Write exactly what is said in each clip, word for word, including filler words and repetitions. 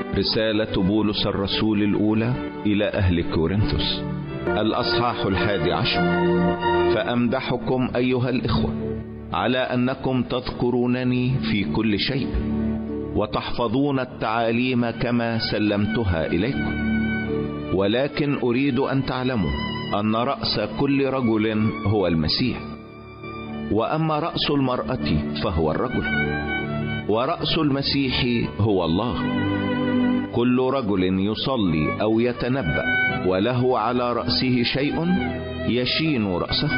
رسالة بولس الرسول الأولى إلى أهل كورنثوس، الأصحاح الحادي عشر. فأمدحكم أيها الإخوة على أنكم تذكرونني في كل شيء، وتحفظون التعاليم كما سلمتها إليكم. ولكن أريد أن تعلموا أن رأس كل رجل هو المسيح، وأما رأس المرأة فهو الرجل، ورأس المسيح هو الله. كل رجل يصلي أو يتنبأ وله على رأسه شيء يشين رأسه،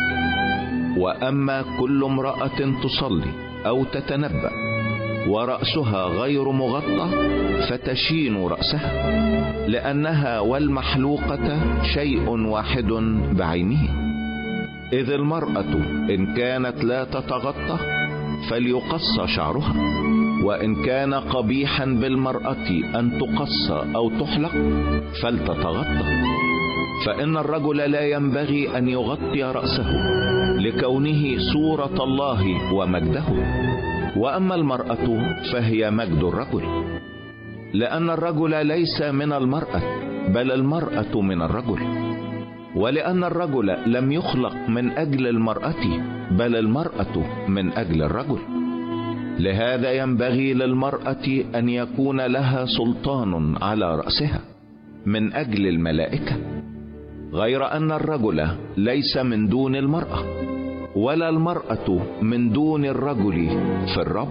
وأما كل امرأة تصلي أو تتنبأ ورأسها غير مغطى فتشين رأسها، لأنها والمحلوقة شيء واحد بعينه. إذ المرأة إن كانت لا تتغطى فليقص شعرها، وإن كان قبيحا بالمرأة أن تقص أو تحلق فلتتغطى. فإن الرجل لا ينبغي أن يغطي رأسه لكونه صورة الله ومجده، وأما المرأة فهي مجد الرجل، لأن الرجل ليس من المرأة بل المرأة من الرجل، ولأن الرجل لم يخلق من أجل المرأة بل المرأة من أجل الرجل. لهذا ينبغي للمرأة أن يكون لها سلطان على رأسها من أجل الملائكة، غير أن الرجل ليس من دون المرأة ولا المرأة من دون الرجل في الرب،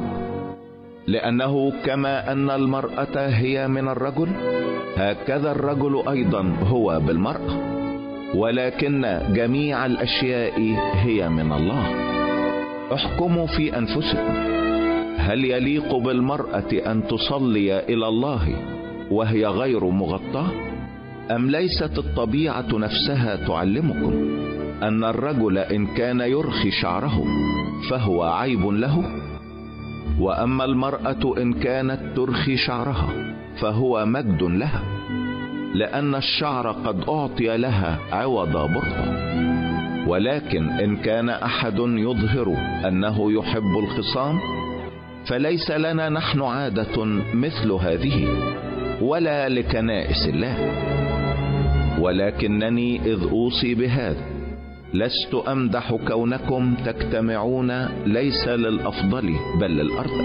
لأنه كما أن المرأة هي من الرجل هكذا الرجل أيضا هو بالمرأة، ولكن جميع الأشياء هي من الله. احكموا في أنفسكم، هل يليق بالمرأة أن تصلي إلى الله وهي غير مغطاة؟ أم ليست الطبيعة نفسها تعلمكم أن الرجل إن كان يرخي شعره فهو عيب له؟ وأما المرأة إن كانت ترخي شعرها فهو مجد لها، لأن الشعر قد أعطي لها عوض برقة. ولكن إن كان أحد يظهر أنه يحب الخصام فليس لنا نحن عادة مثل هذه ولا لكنائس الله. ولكنني إذ أوصي بهذا لست أمدح كونكم تجتمعون ليس للأفضل بل للأرض،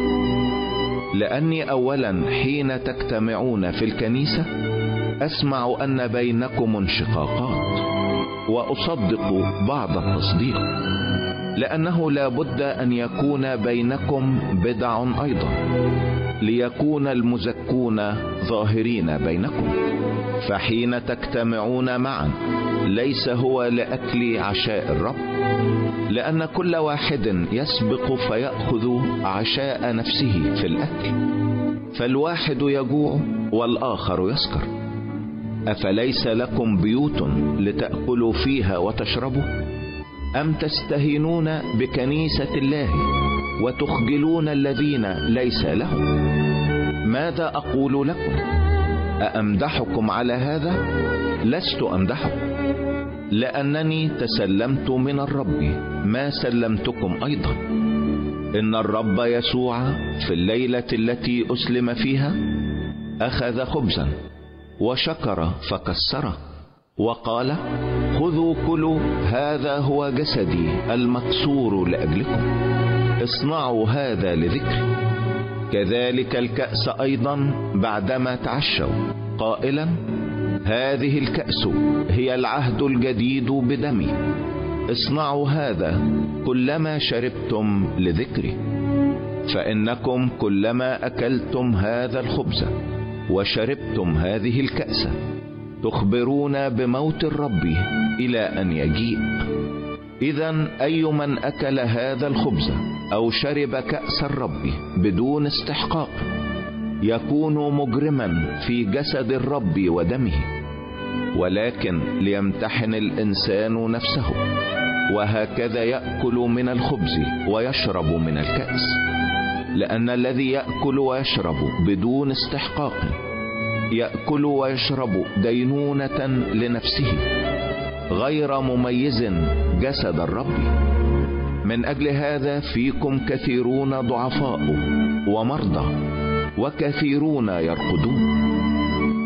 لأني أولا حين تجتمعون في الكنيسة أسمع أن بينكم انشقاقات، وأصدق بعض التصديق، لأنه لا بد أن يكون بينكم بدع أيضا ليكون المزكون ظاهرين بينكم. فحين تجتمعون معا ليس هو لأكل عشاء الرب، لأن كل واحد يسبق فيأخذ عشاء نفسه في الأكل، فالواحد يجوع والآخر يسكر. أفليس لكم بيوت لتأكلوا فيها وتشربوا؟ أم تستهينون بكنيسة الله وتخجلون الذين ليس لهم؟ ماذا أقول لكم؟ أأمدحكم على هذا؟ لست أمدحكم، لأنني تسلمت من الرب ما سلمتكم أيضا. إن الرب يسوع في الليلة التي أسلم فيها أخذ خبزا وشكر فكسره وقال: خذوا كلوا، هذا هو جسدي المكسور لأجلكم، اصنعوا هذا لذكري. كذلك الكأس أيضا بعدما تعشوا قائلا: هذه الكأس هي العهد الجديد بدمي، اصنعوا هذا كلما شربتم لذكري. فإنكم كلما أكلتم هذا الخبز وشربتم هذه الكأس تخبرون بموت الرب إلى أن يجيء. إذن أي من أكل هذا الخبز أو شرب كأس الرب بدون استحقاق يكون مجرما في جسد الرب ودمه. ولكن ليمتحن الإنسان نفسه، وهكذا يأكل من الخبز ويشرب من الكأس. لأن الذي يأكل ويشرب بدون استحقاق يأكل ويشرب دينونة لنفسه، غير مميز جسد الرب. من أجل هذا فيكم كثيرون ضعفاء ومرضى وكثيرون يرقدون.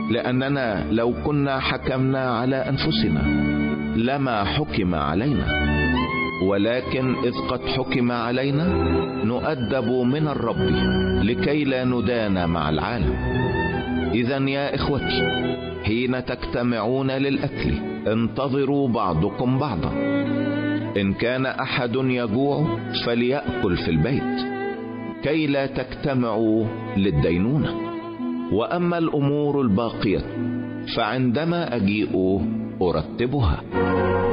لأننا لو كنا حكمنا على أنفسنا لما حكم علينا، ولكن إذ قد حكم علينا نؤدب من الرب لكي لا ندان مع العالم. إذن يا إخوتي، حين تجتمعون للأكل انتظروا بعضكم بعضا. إن كان أحد يجوع فليأكل في البيت كي لا تجتمعوا للدينونة. وأما الأمور الباقية فعندما أجيء أرتبها.